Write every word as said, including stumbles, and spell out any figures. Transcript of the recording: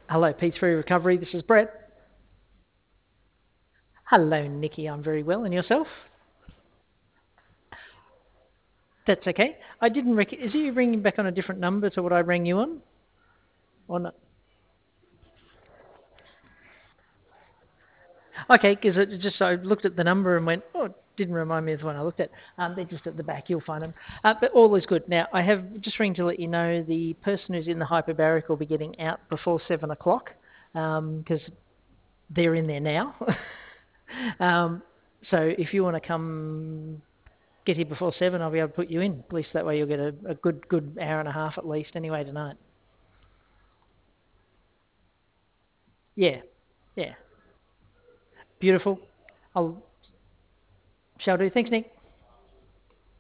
Hello, P three Recovery. This is Brett. Hello, Nikki. I'm very well. And yourself? That's okay. I didn't rec- Is you ringing back on a different number to what I rang you on? Or not? Okay, because it just I looked at the number and went, oh, it didn't remind me of the one I looked at. Um, they're just at the back. You'll find them. Uh, but all is good. Now, I have just ringing to let you know the person who's in the hyperbaric will be getting out before seven o'clock because um, they're in there now. um, so if you want to come get here before seven, I'll be able to put you in. At least that way you'll get a, a good good hour and a half at least anyway tonight. Yeah, yeah, beautiful. I'll shall do. Thanks, Nick.